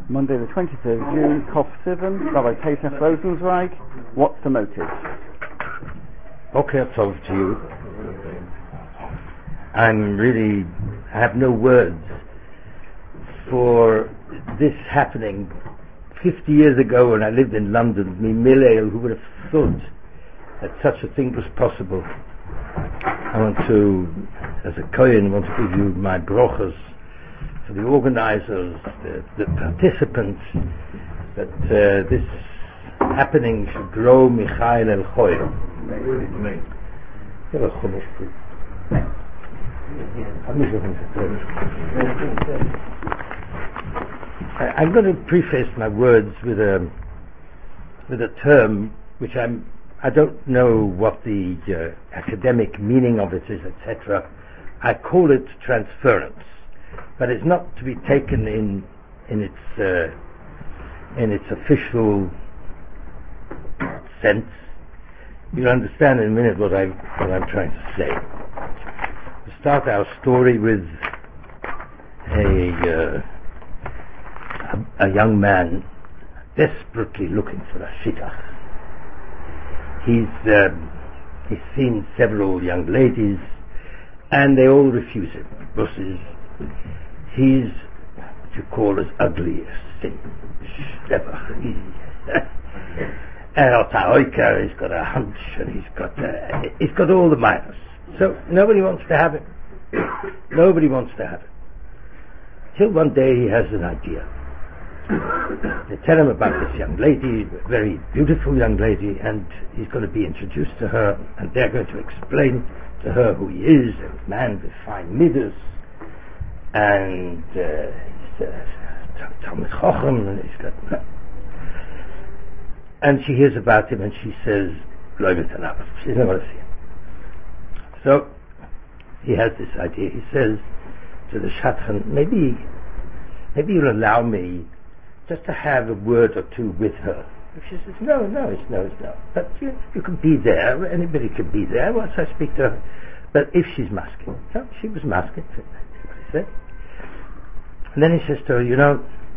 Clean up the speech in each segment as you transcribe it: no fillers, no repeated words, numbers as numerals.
Monday the 23rd of June, Kof Sivan, Rabbi Pesach Rosenzweig. What's the motive? Boker Tov to you. I have no words for this happening 50 years ago when I lived in London. Who would have thought that such a thing was possible? I want to, as a Kohen, to give you my brochas for the organizers, the participants, that this happening should grow Michael El Choyer. I'm going to preface my words with a term which I don't know what the academic meaning of it is, etc. I call it transference, but it's not to be taken in its official sense. You'll understand in a minute what I'm trying to say. We start our story with a young man desperately looking for a shidduch. He's seen several young ladies, and they all refuse him. He's what you call as ugly as sin. He's got a hunch, and he's got all the minors. So nobody wants to have him. Nobody wants to have him. Till one day he has an idea. They tell him about this young lady, a very beautiful young lady, and he's going to be introduced to her, and they're going to explain to her who he is, a man with fine midas, and he's Talmid Chacham, and he's got... And she hears about him, and she says, she doesn't want to see him. So he has this idea. He says to the Shadchan, maybe you'll allow me just to have a word or two with her. She says, no. But you can be there. Anybody can be there once I speak to her. But if she's masking. So she was masking. That's what he said. And then he says to her,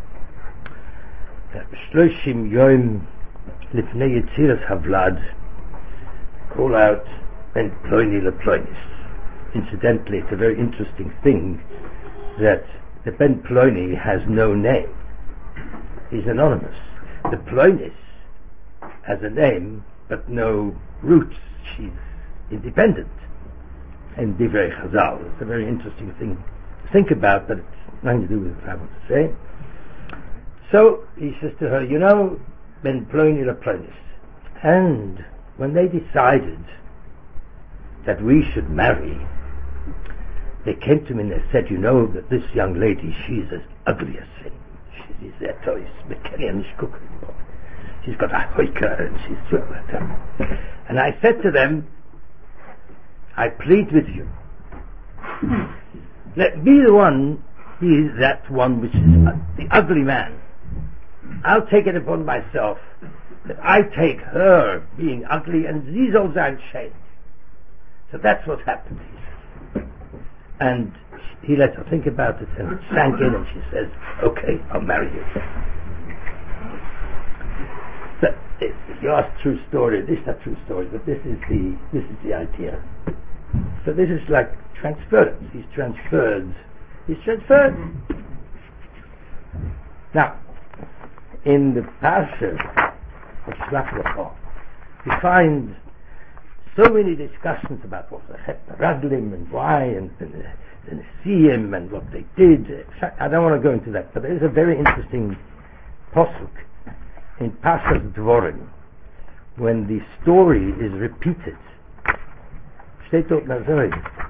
Shloshim Yom Lifnei Yetziras Havlad, call out Ben Ploini LePloinis. Incidentally, it's a very interesting thing that the Ben Ploini has no name. He's anonymous. The Ploinis has a name, but no roots. She's independent. And Divrei Chazal. It's a very interesting thing to think about, but it's nothing to do with what I want to say. So he says to her, Ben Ploini LePloinis. And when they decided that we should marry, they came to me and they said, that this young lady, she's as ugly as sin. She's their toys. She's got a hoika and she's... And I said to them, I plead with you. Let me be that one which is the ugly man. I'll take it upon myself that I take her being ugly and sie soll sein shame. So that's what happened. And he let her think about it, and it sank in, and she says, okay, I'll marry you. So if you ask true story, this is not true story, but this is the idea. So this is like transference. He's transferred. Now, in the Parsha of Shlach Lecha, we find so many discussions about what the Chet Raglim and why, and the Nesiim and what they did. I don't want to go into that, but there is a very interesting posuk in Parshas Dvorim when the story is repeated. Steht dort Nazoi.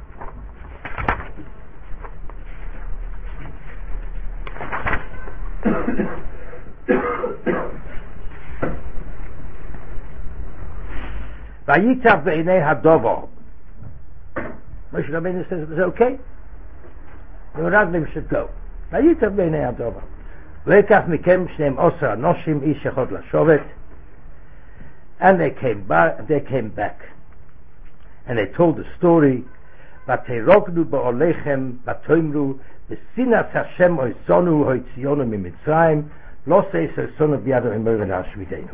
Vayitzav be'inei hadovo. Moshe Rabbeinu says it was okay. The Raglim should go. Vayitzav be'inei hadovo. Le'kach mikem shneim osra anoshim ish echad lashovet. And they came back. And they told the story. V'teirognu ba'olechem v'toimru v'sinas Hashem oisonu hoitzionu mimitzrayim Lo say so son of Yadu Imuranash Videnu.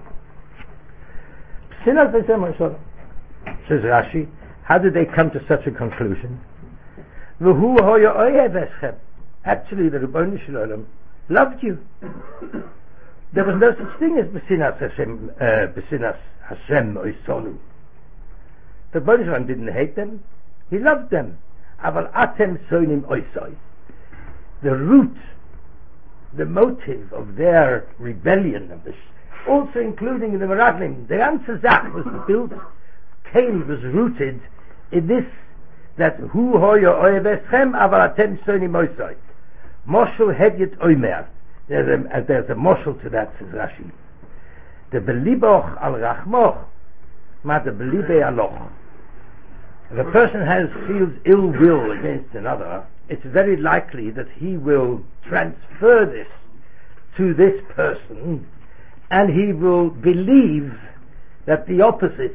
Sinas Bezemoisonu. Says Rashi, how did they come to such a conclusion? V'hu hoya oyev eschem. Actually, the Ribono Shel Olam loved you. There was no such thing as B'sinas Hashem Oisonu. The Ribono Shel Olam didn't hate them, he loved them. Aval atem sonim oisoi. The root, the motive of their rebellion, of this, also including the Meraglim, the ganze Zach was built, was rooted in this, that hu hoya oyev eschem aval atem sonim oisoi. Moshel Hedyet Oimer. There's a moshel to that, says Rashi. The beliboch al rachmoch, ma the belibe aloch. If a person feels ill will against another, it's very likely that he will transfer this to this person, and he will believe that the opposite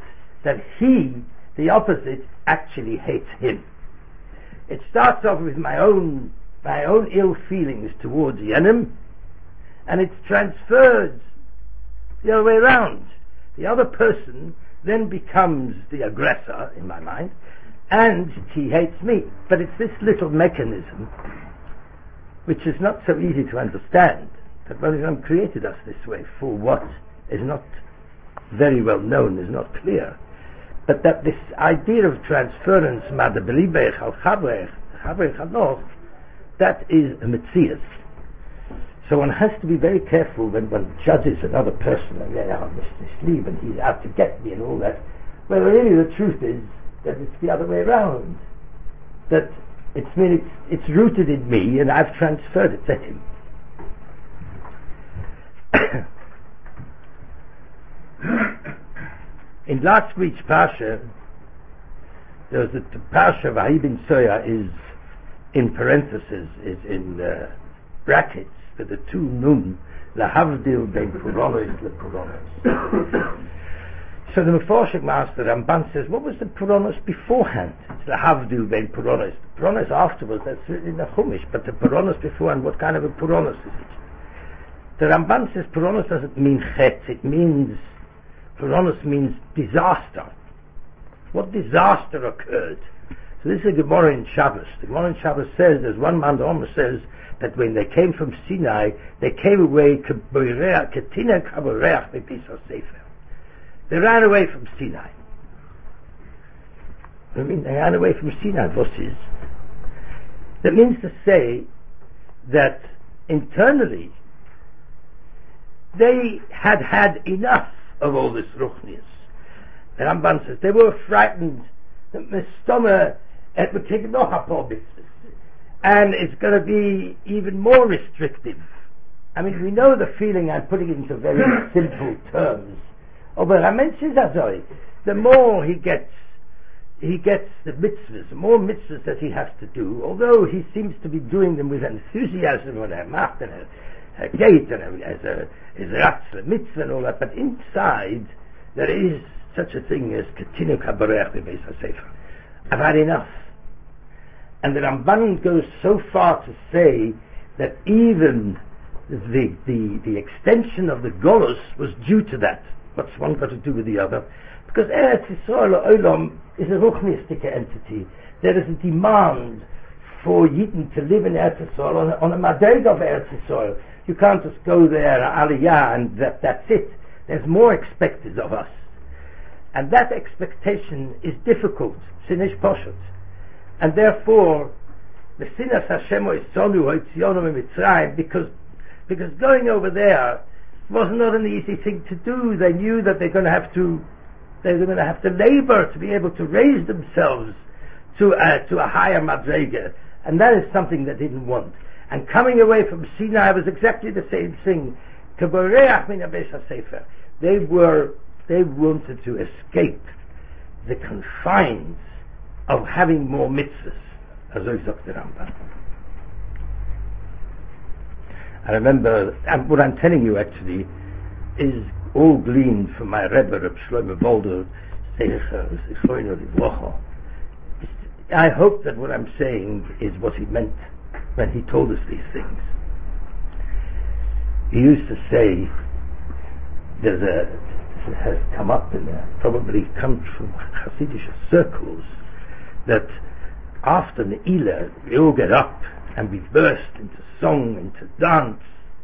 actually hates him. It starts off with my own ill feelings towards Yenim, and it's transferred the other way around. The other person then becomes the aggressor in my mind, and he hates me. But it's this little mechanism which is not so easy to understand, that Hashem created us this way for what is not very well known, is not clear. But that this idea of transference, that is a metzias. So one has to be very careful when one judges another person, and Mr. Sleeve, and he's out to get me and all that. Well, really the truth is that it's the other way around. That it's rooted in me, and I've transferred it to him. In last week's Parsha, there was the Parsha Vahi bin Soya is in parentheses, is in brackets, with the two nun, lahavdil ben puronos lepuronos. So the Meforshik master Ramban says, what was the puronos beforehand? It's lahavdil ben puronos. The puronos afterwards, that's in the Chumash, but the puronos beforehand, what kind of a puronos is it? The Ramban says puronos doesn't mean chet, it means, puronos means disaster. What disaster occurred? So this is a Gemara in Shabbos. The Gemara in Shabbos says, there's one man, the Omer says, that when they came from Sinai, they came away, they ran away from Sinai. I mean, they ran away from Sinai, that means to say that internally, they had enough of all this ruchnius. The Ramban says they were frightened that the stomach would take noch a paar mitzvahs, and it's going to be even more restrictive. I mean, we know the feeling. I'm putting it into very simple terms. The more he gets the mitzvahs, the more mitzvahs that he has to do. Although he seems to be doing them with enthusiasm and a macht and a gate and as a ratz, mitzvah and all that, but inside there is such a thing as ketinu kabarech b'beis hasefer. I've had enough. And the Ramban goes so far to say that even the extension of the Golus was due to that. What's one got to do with the other? Because Eretz Yisrael Olam is a ruchnistic entity. There is a demand for Yidden to live in Eretz Yisrael on a madrega of Eretz Yisrael. You can't just go there, aliyah, and that's it. There's more expected of us. And that expectation is difficult, sinish poshut. And therefore, the sinas Hashem oisonu hoitzionu mitzrayim, because going over there was not an easy thing to do. They knew that they're going to have to labor to be able to raise themselves to a higher madrega, and that is something they didn't want. And coming away from Sinai was exactly the same thing. They wanted to escape the confines of having more mitzvahs, as I said the Rambam. I remember, what I'm telling you actually is all gleaned from my Rebbe, Reb Shlomo Volder, I hope that what I'm saying is what he meant when he told us these things. he used to say, this has come up probably comes from Hasidic circles, that after Ne'ilah we all get up and we burst into song, into dance.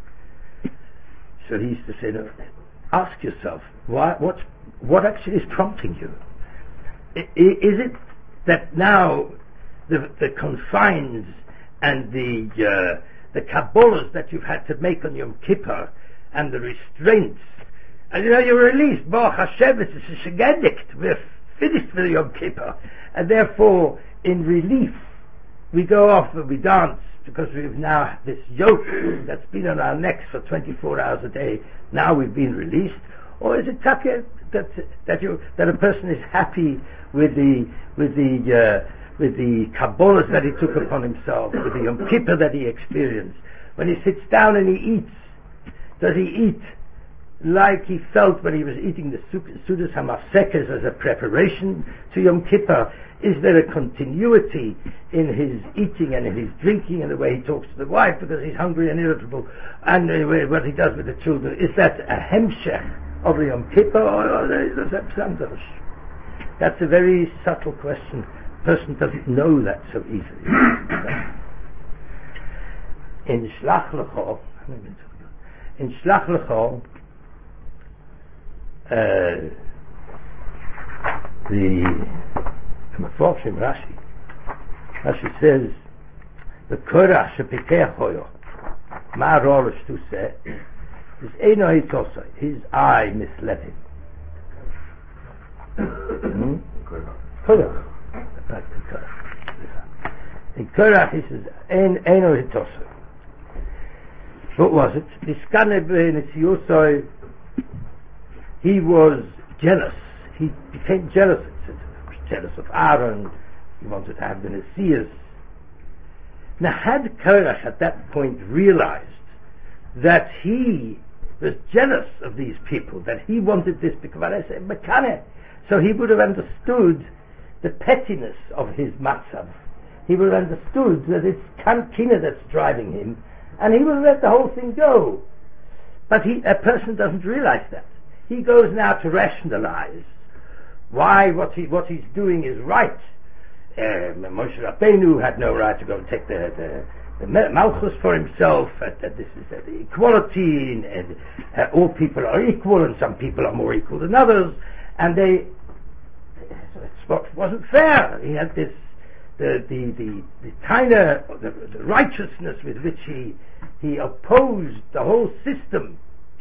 So he used to say, no, ask yourself, what actually is prompting you? Is it that now the confines and the Kabbalahs that you've had to make on Yom Kippur and the restraints, and you're released, Baruch Hashem, it's a Shegedikt, we're finished with Yom Kippur, and therefore in relief we go off and we dance because we've now this yoke that's been on our necks for 24 hours a day, now we've been released? Or is it that a person is happy with the Kabbalahs that he took upon himself, with the Yom Kippur that he experienced? When he sits down and he eats, does he eat like he felt when he was eating the Sudas HaMafsekes as a preparation to Yom Kippur? Is there a continuity in his eating and in his drinking and the way he talks to the wife because he's hungry and irritable, and what he does with the children? Is that a hemshech of the Yom Kippur, or is that something? That's a very subtle question. A person doesn't know that so easily. In Shlach Lecho, the Meforshim Rashi says, the Korach shepikech hoyo, ma rorish to say, is Eino Hitosai, his eye misled him. Korach. In Korach he says, Eino Hitosai. What was it? Niskane b'nitziosai, he was jealous. He became jealous. He was jealous of Aaron. He wanted to have the Nesias. Now, had Korach at that point realized that he was jealous of these people, that he wanted this because I say Mekane, so he would have understood the pettiness of his matzav. He would have understood that it's Kina that's driving him, and he would have let the whole thing go. But a person doesn't realize that. He goes now to rationalize why what he's doing is right. Moshe Rabbeinu had no right to go and take the Malchus for himself, that this is the equality, and all people are equal, and some people are more equal than others, and what wasn't fair. He had this the righteousness with which he opposed the whole system,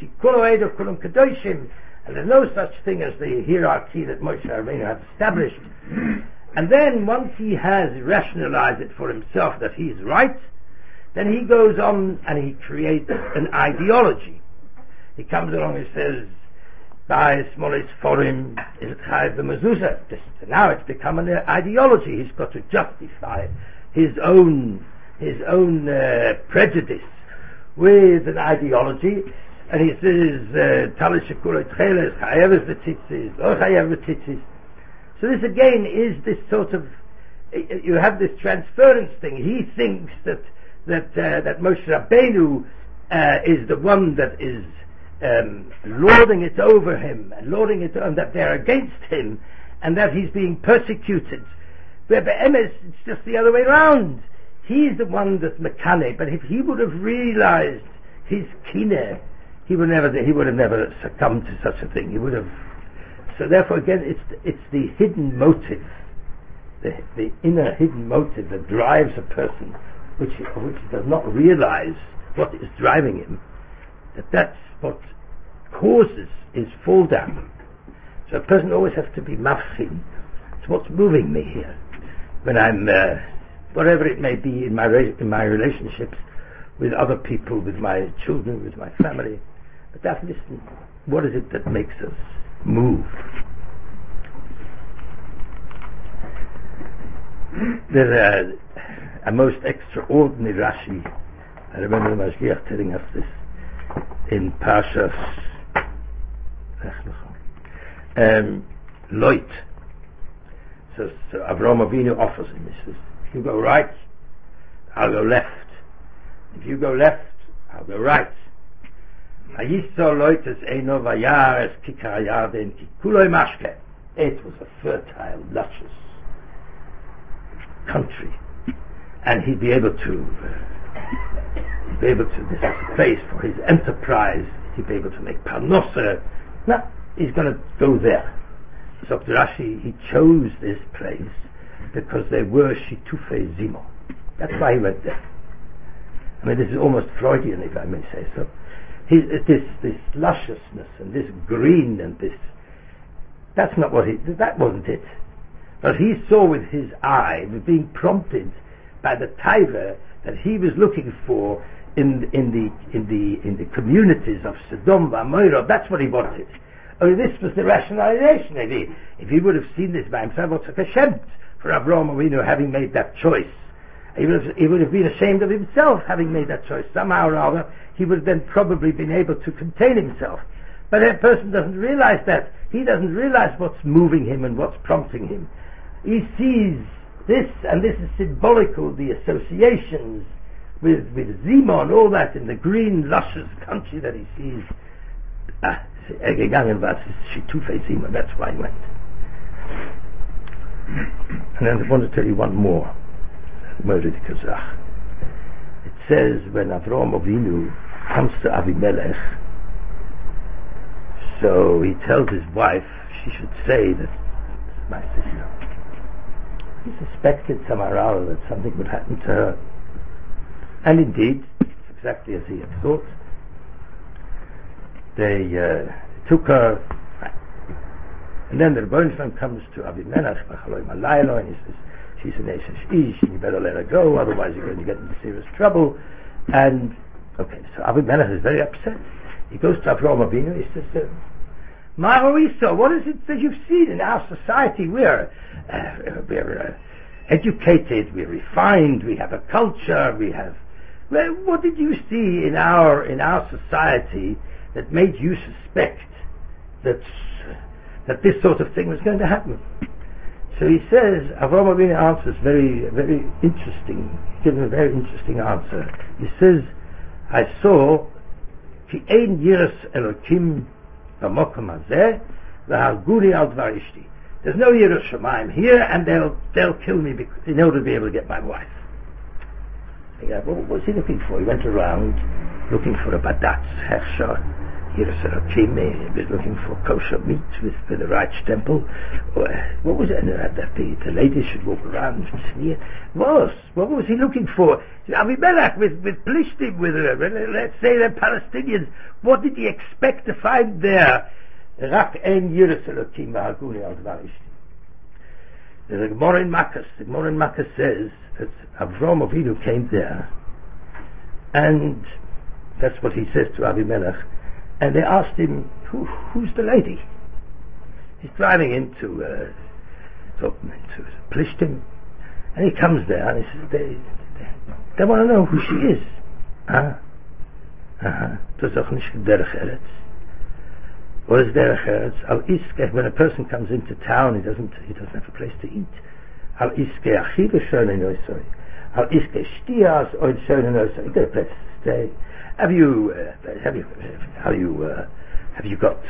and there's no such thing as the hierarchy that Moshe Rabbeinu had established. And then once he has rationalized it for himself that he's right, then he goes on and he creates an ideology. He comes along and says, by Smolis Forum is Chayav the Mezuzah. Now it's become an ideology. He's got to justify his own prejudice with an ideology, and he says, Talis Shekula Tcheles, Chayav the Tzitzis, Lo Chayav the Tzitzis. So this again is this sort of, you have this transference thing. He thinks that Moshe Rabbeinu is the one that is lording it over him, and that they're against him, and that he's being persecuted. Where Be'emes, it's just the other way around. He's the one that's Mekane, but if he would have realized his kineh, he would have never succumbed to such a thing. He would have. So therefore, again, it's the hidden motive, the inner hidden motive that drives a person, which he does not realize what is driving him. That's what causes his fall down. So a person always has to be mafchin. It's what's moving me here. When I'm, whatever it may be in my relationships with other people, with my children, with my family. But that's, listen, what is it that makes us move? There's a most extraordinary Rashi. I remember the Mashgiach telling us this in Parshas Loit. So Avraham Avinu offers him. He says, if you go right, I'll go left. If you go left, I'll go right. Vayiso loites eino vayar es kikar yarden ki kuloi mashke. It was a fertile, luscious country, and he'd be able to this is a place for his enterprise. He'd be able to make parnosa. No, he's going to go there. So Rashi, he chose this place because they were Shitufei Zimo. That's why he went there. I mean, this is almost Freudian, if I may say so. This lusciousness and this green and this, that wasn't it. But he saw with his eye, being prompted by the taiva that he was looking for in the communities of Sodom and Gomorrah. That's what he wanted. Oh, this was the rationalization. If he would have seen this by himself, what's a kashemt for Avraham Avinu having made that choice? He would have been ashamed of himself having made that choice. Somehow or other, he would have then probably been able to contain himself. But that person doesn't realize that. He doesn't realize what's moving him and what's prompting him. He sees this, and this is symbolical, the associations with Zima and all that in the green, luscious country that he sees. That's why he went. And then I want to tell you one more. It says when Avraham Avinu comes to Avimelech, so he tells his wife she should say that my sister. He suspected somehow that something would happen to her, and indeed, exactly as he had thought. They took her, and then the Rebbeinu Shalom comes to Avimelech, and he says, she's an Eshesh Ish, and you better let her go, otherwise you're going to get into serious trouble. And, okay, so Avimelech is very upset. He goes to Avraham Avinu, he says, Ma'ariso, what is it that you've seen in our society? We're educated, we're refined, we have a culture, well, what did you see in our society that made you suspect that this sort of thing was going to happen? So he says, Avraham Avinu answers very, very interesting, gives a very interesting answer. He says, I saw ki ein yiras Elokim b'mokom hazeh v'harguni al dvar ishti. There's no yiras Shamayim here, and they'll kill me in order to be able to get my wife. Well, what was he looking for? He went around looking for a badatz herrscher. Yiras Elokim, he was looking for kosher meat with the right stempel. What was it? That the ladies should walk around and sneer. What was he looking for? Avimelech with Plishtim, with let's say the Palestinians. What did he expect to find there? Rak ein Yiras Elokim v'harguni al dvar ishti. There's a Gemara in Makkos. The Gemara in Makkos says that Avraham Avinu came there, and that's what he says to Avimelech. And they asked him, who's the lady? He's driving into Plishtim, and he comes there and he says, they want to know who she is. What is derech eretz? Al iske, when a person comes into town, he doesn't have a place to eat. Al iske achive shonen oisoi. Al iske shtias oid shonen oisoi. You got a place to stay. Have you got?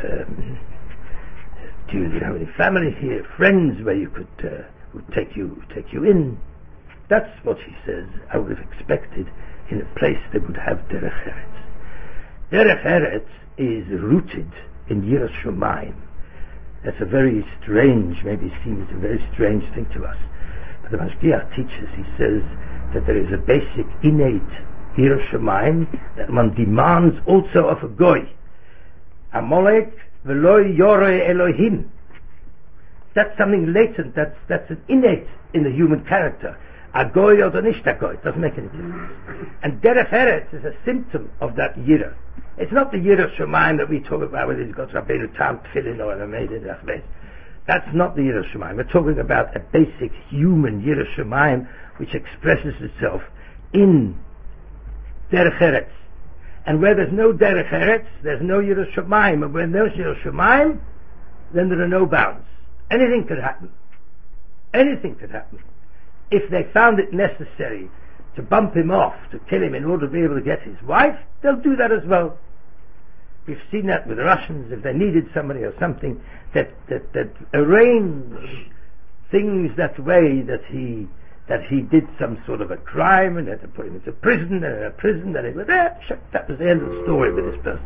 Do you have any family here, friends where you would take you in? That's what he says. I would have expected in a place that would have derech eretz. Derech eretz is rooted in Yiras Shamayim. That's a very strange, maybe seems a very strange thing to us. But the Mashgiach teaches. He says that there is a basic innate Yiras Shamayim that one demands also of a goy. Amalek v'lo yoreh Elohim. That's something latent. That's an innate in the human character. A goy or nicht a goy. It doesn't make any difference. And derech eretz is a symptom of that yirah. It's not the Yiras Shamayim that we talk about whether he's got Rabbeinu Tam Tefillin or a made in Achves. That's not the Yiras Shamayim. We're talking about a basic human Yiras Shamayim which expresses itself in derech eretz. And where there's no derech eretz, there's no Yiras Shamayim. And when there's Yiras Shamayim, then there are no bounds. Anything could happen. Anything could happen. If they found it necessary to bump him off, to kill him in order to be able to get his wife, they'll do that as well. We've seen that with the Russians, if they needed somebody or something, that arrange things that way, that he did some sort of a crime and had to put him into prison, and in a prison, and it was that was the end of the story with this person.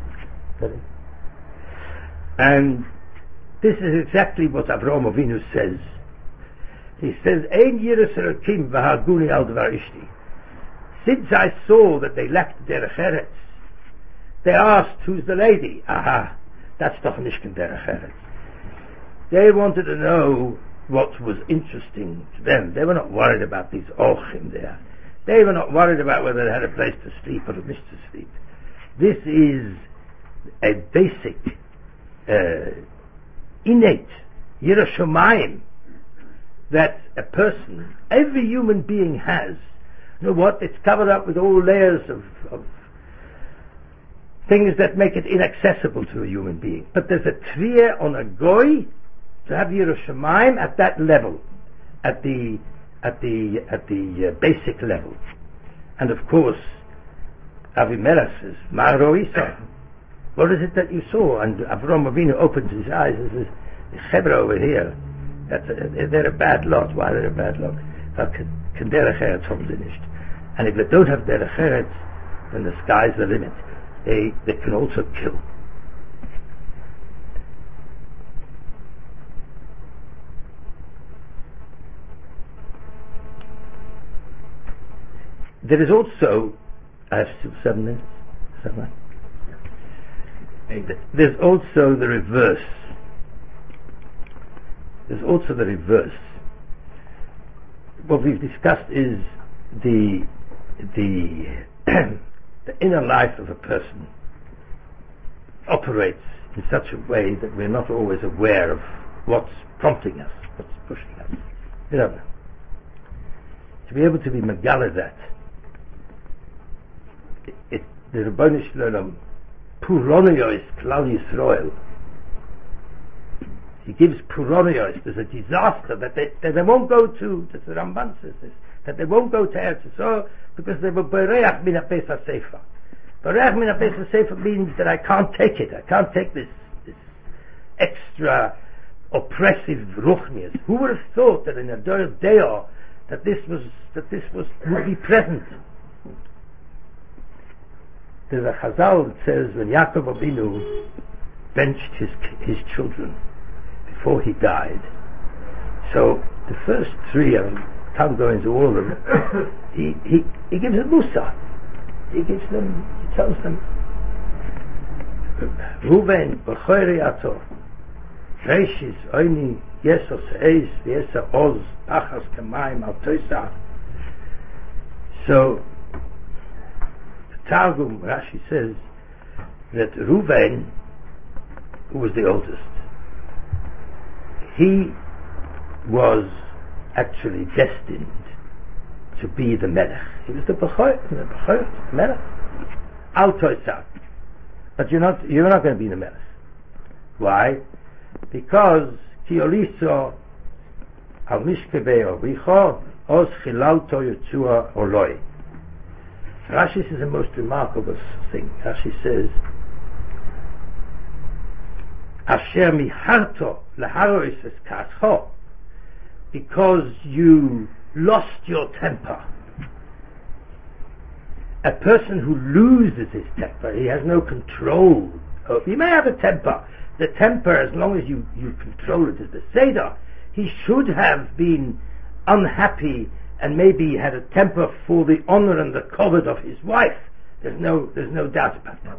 And this is exactly what Avraham Avinu says. He says, Ein yiras Elokim v'haguni al dvar ishti. Since I saw that they lacked derech eretz, they asked, who's the lady? Aha, that's doch nicht derech eretz. They wanted to know what was interesting to them. They were not worried about these orchim there. They were not worried about whether they had a place to sleep or a place to sleep. This is a basic, innate yiras shamayim that a person, every human being has. You know what? It's covered up with all layers of things that make it inaccessible to a human being. But there's a tviyah on a goy to have yiras shamayim at that level, at the basic level. And of course, Avimelech says, "Ma ro'isa? What is it that you saw?" And Avraham Avinu opens his eyes and says, "The chevra over here, they're a bad lot. Why they're a bad lot? Can derech eretz haben sie nicht. And if they don't have derech eretz, then the sky's the limit. They can also kill." There is also, I have still 7 minutes, is that right? There's also the reverse. What we've discussed is the inner life of a person operates in such a way that we're not always aware of what's prompting us, what's pushing us. You know, to be able to be megala that, the Rebbeinu Shalom Puroniyos Klal Yisrael. He gives Puroniyos. There's a disaster that they won't go to. The Ramban says this, that they won't go to Eretz Yisrael because they were Bereach min HaPes HaSefer. Bereach min HaPes HaSefer means that I can't take it. I can't take this extra oppressive ruchnias. Who would have thought that in a Deo that this would be present? There's a Chazal that says when Yaakov Avinu benched his children before he died, so the first 3, I can't go into all of them, he gives them Musa. He tells them, Ruven, B'choyri Ato, Reishis, Oini, Yesos, Eis, Yesa, Oz, Achas, Kamayim, Al Toisa. So, Targum, Rashi says that Ruvain, who was the oldest, he was actually destined to be the Melech. He was the Bechor, Melech. Al Toisa. But you're not going to be the Melech. Why? Because Ki Oliso Al Mishkebeo Richo Os Chilalto Yotzua Oloi. Rashi says the most remarkable thing. Rashi says, Asher miharto laharois es kascho, because you lost your temper. A person who loses his temper, he has no control. He may have a temper. The temper, as long as you control it, is the Seder. He should have been unhappy and maybe had a temper for the honor and the kavod of his wife. There's no doubt about that.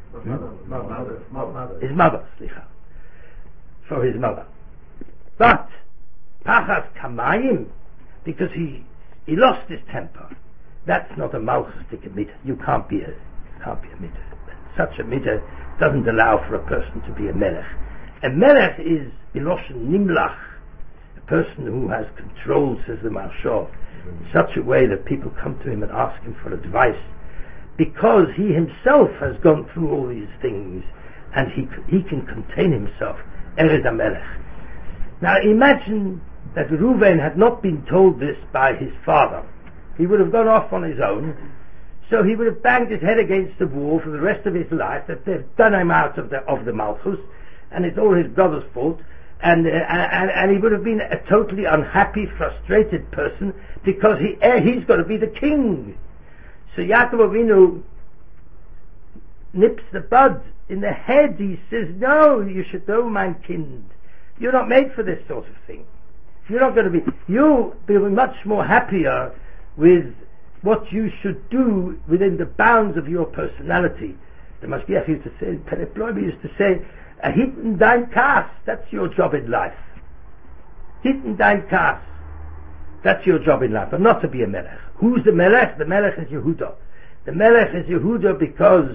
His mother, for his mother. But Pachas Kamayim, because he lost his temper, that's not a malchustik midah. You can't be a midah. Such a midah doesn't allow for a person to be a melech. A melech is Iloshen Nimlach, a person who has control, says the Maharsha, in such a way that people come to him and ask him for advice, because he himself has gone through all these things and he can contain himself. Ered HaMelech. Now imagine that Reuven had not been told this by his father. He would have gone off on his own, So he would have banged his head against the wall for the rest of his life, that they've done him out of the Malchus, and it's all his brother's fault, and he would have been a totally unhappy, frustrated person, because he's got to be the king. So Yaakov Avinu nips the bud in the head. He says, no, you should know, my kind, you're not made for this sort of thing. If you're not going to be, you'll be much more happier with what you should do within the bounds of your personality. The Mashgiach used to say, Pereploimi used to say, Hitten dein Kas, that's your job in life. Hitten dein Kas, that's your job in life, but not to be a Melech. Who's the Melech? The Melech is Yehuda. The Melech is Yehuda because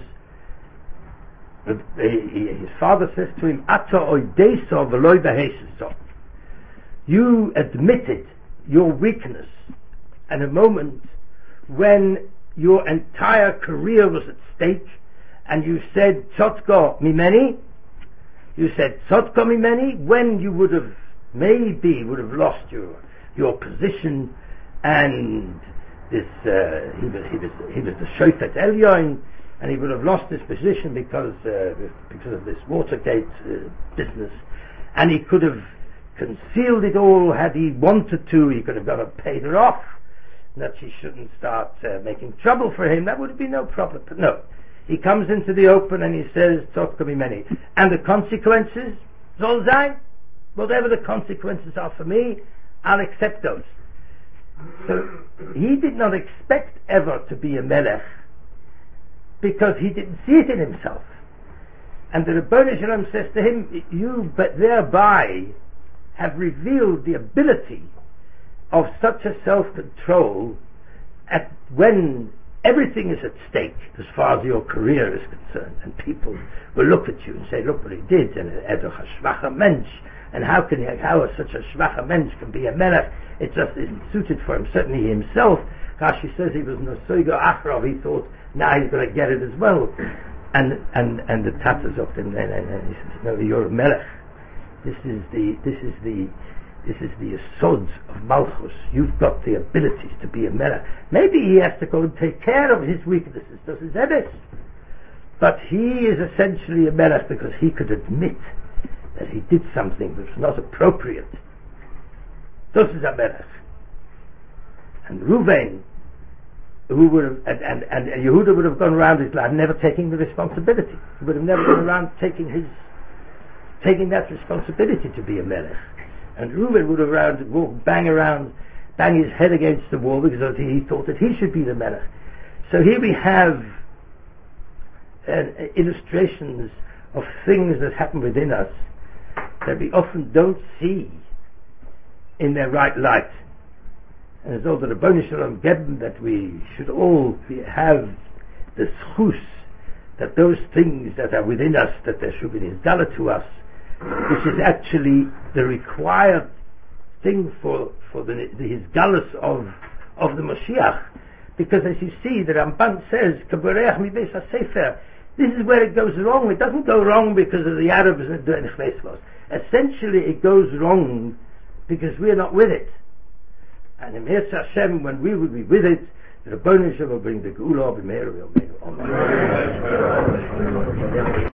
his father says to him, Ata oideso v'loi beheseso. You admitted your weakness at a moment when your entire career was at stake, and you said Tzotko Mimeni, you said Tzotko Mimeni, when you would have lost your position, and this he was the Shofet Elyon, and he would have lost his position because of this Watergate business, and he could have concealed it all had he wanted to. He could have gone and paid her off, that she shouldn't start making trouble for him. That would be no problem. But no, he comes into the open and he says, Tzotko Mimeni. And the consequences, Zol Zayin, whatever the consequences are for me, I'll accept those. So he did not expect ever to be a Melech, because he didn't see it in himself. And the Rebbeinu Shalom says to him, you but thereby have revealed the ability of such a self-control when everything is at stake as far as your career is concerned, and people will look at you and say, look what he did, and how such a shvacha mensch can be a melech. It just isn't suited for him. Certainly himself, Rashi says he was Nosoigo Achrov, he thought, now he's going to get it as well. And the Tata looked at him and he says, no, you're a melech. This is the Yesod of Malchus. You've got the abilities to be a melech. Maybe he has to go and take care of his weaknesses, does his Emes. But he is essentially a melech because he could admit that he did something which was not appropriate. This is a melech. And Reuven, who would have, and Yehuda would have gone around his life never taking the responsibility. He would have never gone around taking that responsibility to be a melech. And Reuven would have bang his head against the wall because he thought that he should be the melech. So here we have illustrations of things that happen within us that we often don't see in their right light. And as though the Rebbeinu Shalom geben that we should all have the schus, that those things that are within us, that there should be nizgala to us, which is actually the required thing for the hizgalus of the Mashiach. Because as you see, the Ramban says, Kaboreach mi beis ha-sefer, this is where it goes wrong. It doesn't go wrong because of the Arabs and the Nechvesvos. Essentially it goes wrong because we're not with it. And in Mirza Hashem, when we will be with it, the Rebbeinu Shalom will bring the Geula of Meir.